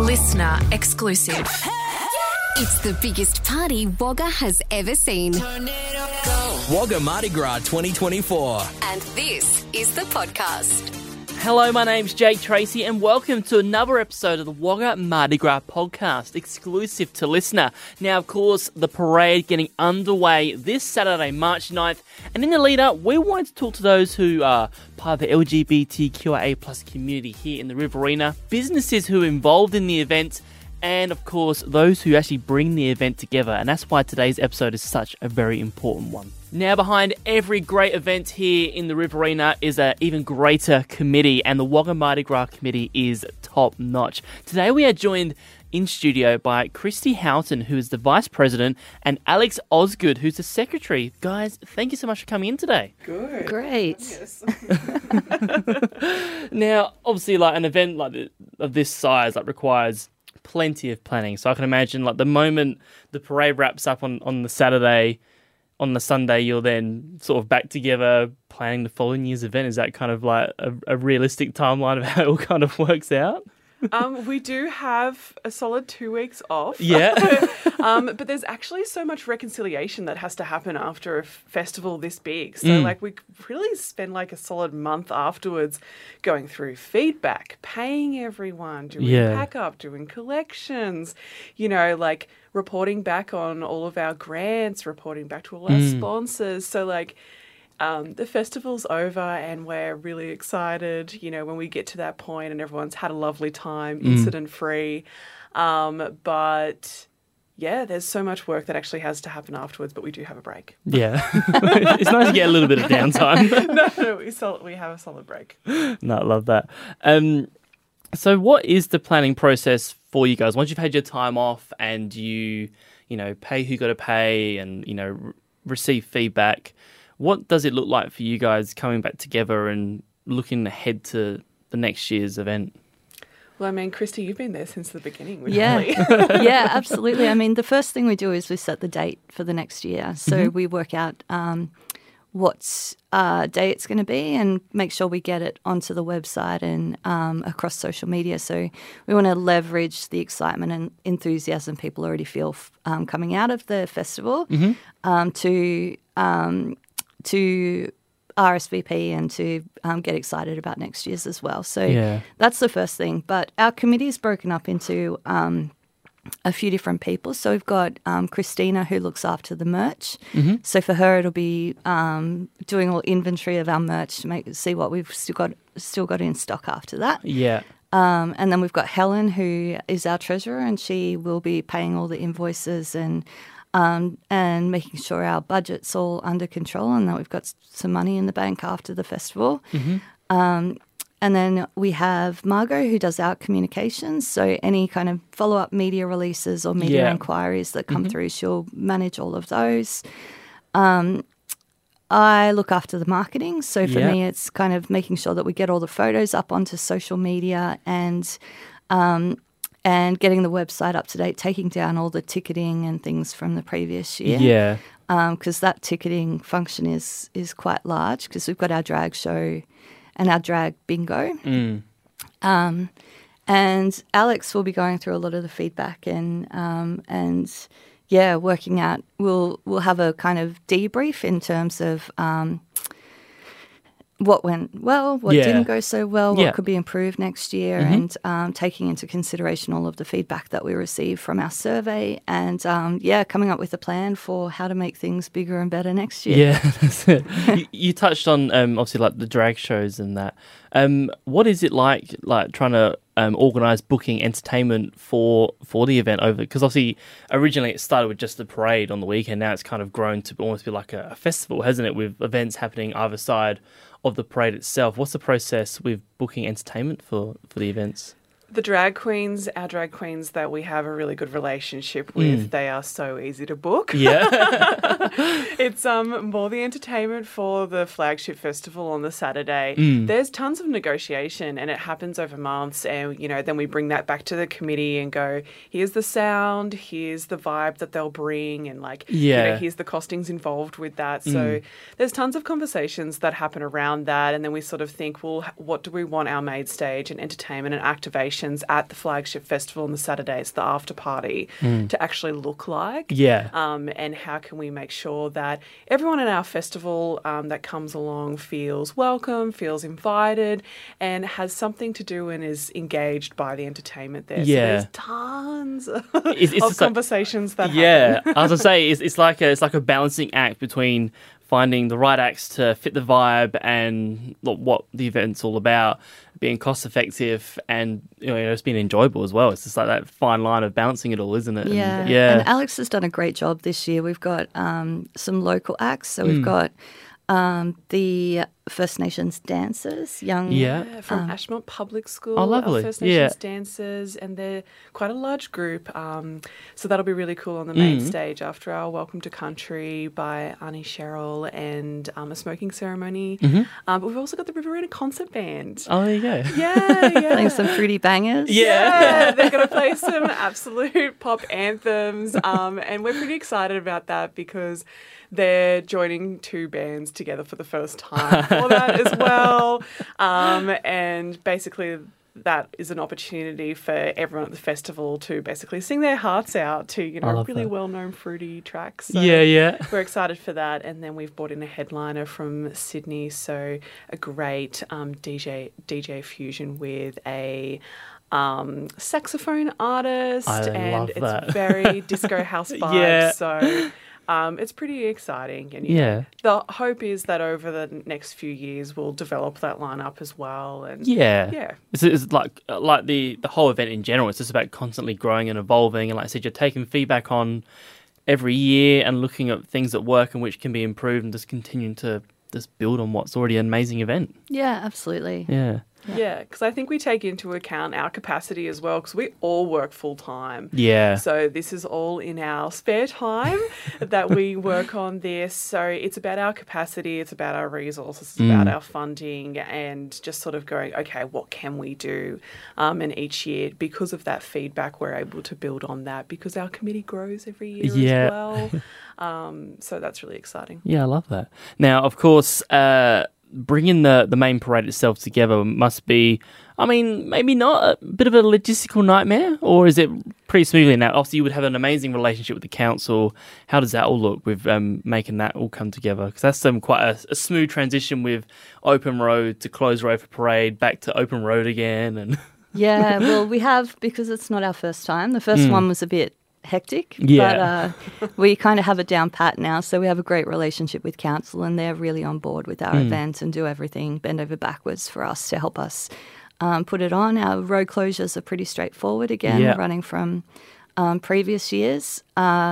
listener exclusive. It's the biggest party Wagga has ever seen. Wagga Mardi Gras 2024. And this is the podcast. Hello, my name's Jake Tracy and welcome to another episode of the Wagga Mardi Gras podcast, exclusive to listener. Now, of course, the parade getting underway this Saturday, March 9th. And in the lead up, we wanted to talk to those who are part of the LGBTQIA plus community here in the Riverina, businesses who are involved in the event, and of course, those who actually bring the event together. And that's why today's episode is such a very important one. Now, behind every great event here in the Riverina is an even greater committee, and the Wagga Mardi Gras committee is top notch. Today we are joined in studio by Christy Houghton, who is the Vice President, and Alex Osgood, who's the Secretary. Guys, thank you so much for coming in today. Good. Great. Yes. Now, obviously, like an event of this size requires plenty of planning. So I can imagine the moment the parade wraps up on the Saturday, on the Sunday, you're then sort of back together planning the following year's event. Is that kind of like a realistic timeline of how it all kind of works out? We do have a solid 2 weeks off. Yeah. But there's actually so much reconciliation that has to happen after a festival this big. So we really spend a solid month afterwards going through feedback, paying everyone, doing pack up, doing collections, reporting back on all of our grants, reporting back to all our sponsors. So the festival's over and we're really excited, when we get to that point and everyone's had a lovely time, incident-free. But, yeah, there's so much work that actually has to happen afterwards, but we do have a break. Yeah. It's nice to get a little bit of downtime. No, we have a solid break. No, I love that. So what is the planning process for you guys? Once you've had your time off and you pay who you got to pay and, receive feedback, what does it look like for you guys coming back together and looking ahead to the next year's event? Well, Christy, you've been there since the beginning. Yeah. Really. Yeah, absolutely. The first thing we do is we set the date for the next year. So we work out what day it's going to be and make sure we get it onto the website and across social media. So we want to leverage the excitement and enthusiasm people already feel coming out of the festival to RSVP and to get excited about next year's as well. So that's the first thing. But our committee is broken up into a few different people. So we've got Christina, who looks after the merch. So for her, it'll be doing all inventory of our merch to see what we've still got in stock after that. Yeah. And then we've got Helen, who is our treasurer, and she will be paying all the invoices and making sure our budget's all under control and that we've got some money in the bank after the festival. And then we have Margot, who does our communications. So any kind of follow-up media releases or media inquiries that come through, she'll manage all of those. I look after the marketing. So for me, it's kind of making sure that we get all the photos up onto social media and getting the website up to date, taking down all the ticketing and things from the previous year. Yeah. Because that ticketing function is quite large because we've got our drag show and our drag bingo. And Alex will be going through a lot of the feedback and working out. We'll have a kind of debrief in terms of what went well, what didn't go so well, what could be improved next year, and taking into consideration all of the feedback that we receive from our survey and, coming up with a plan for how to make things bigger and better next year. Yeah, that's it. You touched on, obviously, the drag shows and that. What is it like trying to organise booking entertainment for the event over? Because obviously, originally it started with just the parade on the weekend. Now it's kind of grown to almost be like a festival, hasn't it, with events happening either side of the parade itself. What's the process with booking entertainment for the events? The drag queens, our drag queens that we have a really good relationship with, they are so easy to book. Yeah. It's more the entertainment for the flagship festival on the Saturday. There's tons of negotiation and it happens over months and, then we bring that back to the committee and go, here's the sound, here's the vibe that they'll bring and here's the costings involved with that. So there's tons of conversations that happen around that and then we sort of think, well, what do we want our main stage and entertainment and activation decorations at the flagship festival on the Saturdays, the after party, to actually look like. Yeah. And how can we make sure that everyone at our festival that comes along feels welcome, feels invited, and has something to do and is engaged by the entertainment there. Yeah. So there's tons of just conversations that Yeah, happen. as I say, it's like a balancing act between finding the right acts to fit the vibe and what the event's all about, being cost effective and it's being enjoyable as well. It's just like that fine line of balancing it all, isn't it? Yeah. And Alex has done a great job this year. We've got some local acts. So we've got the First Nations dancers, young. From Ashmont Public School. Oh, lovely. Our First Nations dancers, and they're quite a large group. So that'll be really cool on the main stage after our Welcome to Country by Arnie Sherrill and a smoking ceremony. But we've also got the Riverina Concert Band. Oh, there you go. Yeah. Playing some fruity bangers. Yeah, they're going to play some absolute pop anthems. And we're pretty excited about that because they're joining two bands together for the first time for that as well. And basically that is an opportunity for everyone at the festival to basically sing their hearts out to, really well-known fruity tracks. So we're excited for that. And then we've brought in a headliner from Sydney, so a great DJ fusion with a saxophone artist. Love that. It's very disco house vibes. So it's pretty exciting. And the hope is that over the next few years we'll develop that lineup as well. And it's like the whole event in general. It's just about constantly growing and evolving. And like I said, you're taking feedback on every year and looking at things that work and which can be improved and just continuing to just build on what's already an amazing event. Yeah, absolutely. Yeah, because I think we take into account our capacity as well, because we all work full time. Yeah. So this is all in our spare time that we work on this. So it's about our capacity, it's about our resources, it's about our funding, and just sort of going, okay, what can we do? And each year, because of that feedback, we're able to build on that because our committee grows every year as well. So that's really exciting. Yeah, I love that. Now, of course, bringing the main parade itself together must be, I mean, maybe not a bit of a logistical nightmare, or is it pretty smoothly now? Obviously, you would have an amazing relationship with the council. How does that all look with making that all come together? Because that's quite a smooth transition with open road to closed road for parade, back to open road again. And Yeah, well, we have, because it's not our first time. The first one was a bit hectic, Yeah. but we kind of have it down pat now. So we have a great relationship with council, and they're really on board with our event and do everything bend over backwards for us to help us put it on. Our road closures are pretty straightforward again, running from previous years.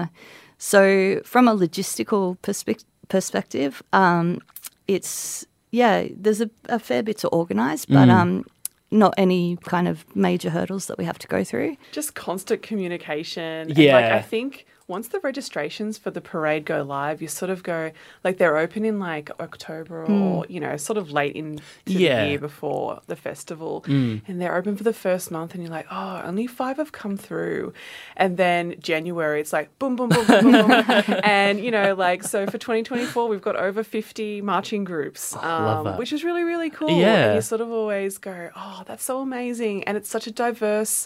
So from a logistical perspective, it's, there's a fair bit to organise, but not any kind of major hurdles that we have to go through. Just constant communication. Yeah. And I think once the registrations for the parade go live, you sort of go, they're open in October or, sort of late into the year before the festival. And they're open for the first month and you're like, oh, only 5 have come through. And then January, it's like boom, boom, boom, boom, boom, boom. And, so for 2024, we've got over 50 marching groups, love that. which is really, really cool. Yeah. And you sort of always go, oh, that's so amazing. And it's such a diverse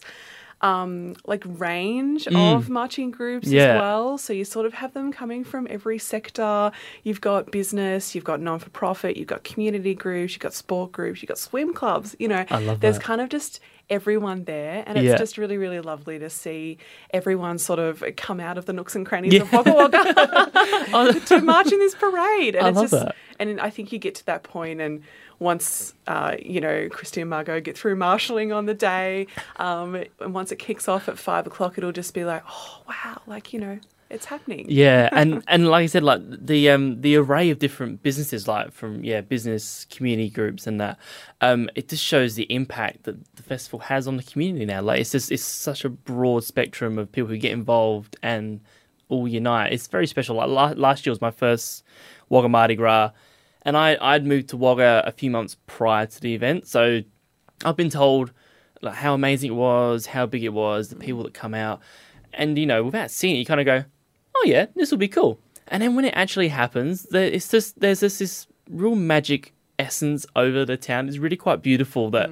range of marching groups as well. So you sort of have them coming from every sector. You've got business, you've got non-for-profit, you've got community groups, you've got sport groups, you've got swim clubs. I love there's that. kind of just everyone there, and it's just really, really lovely to see everyone sort of come out of the nooks and crannies of Wagga Wagga to march in this parade. And I it's love just that. And I think you get to that point, and once, Christy and Margot get through marshalling on the day, and once it kicks off at 5 o'clock, it'll just be like, oh, wow, it's happening. Yeah, and like I said, the array of different businesses, from business, community groups, and that, it just shows the impact that the festival has on the community now. It's such a broad spectrum of people who get involved and all unite. It's very special. Last year was my first Wagga Mardi Gras, and I'd moved to Wagga a few months prior to the event, so I've been told how amazing it was, how big it was, the people that come out, and without seeing it, you kind of go, oh yeah, this will be cool. And then when it actually happens, there's this real magic essence over the town. It's really quite beautiful that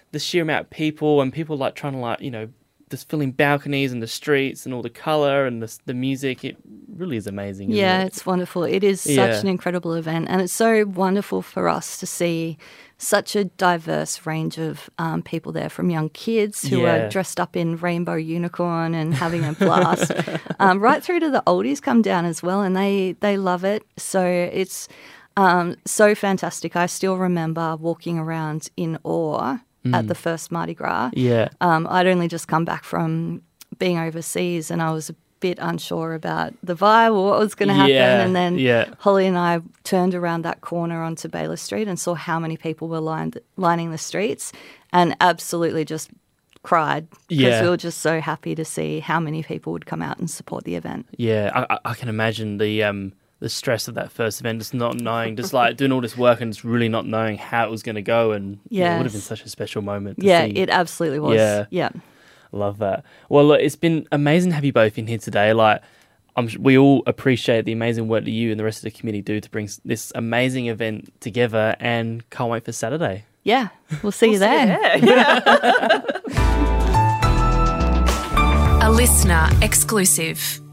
the sheer amount of people and people like trying to like, just filling balconies and the streets and all the colour and the music. It really is amazing. Yeah, isn't it? it's wonderful. It is such an incredible event, and it's so wonderful for us to see such a diverse range of people there, from young kids who are dressed up in rainbow unicorn and having a blast, right through to the oldies come down as well, and they love it. So it's so fantastic. I still remember walking around in awe at the first Mardi Gras. Yeah. I'd only just come back from being overseas, and I was a bit unsure about the vibe or what was going to happen. And then Holly and I turned around that corner onto Baylor Street and saw how many people were lining the streets, and absolutely just cried because we were just so happy to see how many people would come out and support the event. Yeah, I can imagine the stress of that first event, just not knowing, just like doing all this work and just really not knowing how it was going to go. And it would have been such a special moment to see. It absolutely was. Yeah. Love that. Well, look, it's been amazing to have you both in here today. Like, we all appreciate the amazing work that you and the rest of the community do to bring this amazing event together, and can't wait for Saturday. Yeah, we'll see you there. A listener exclusive.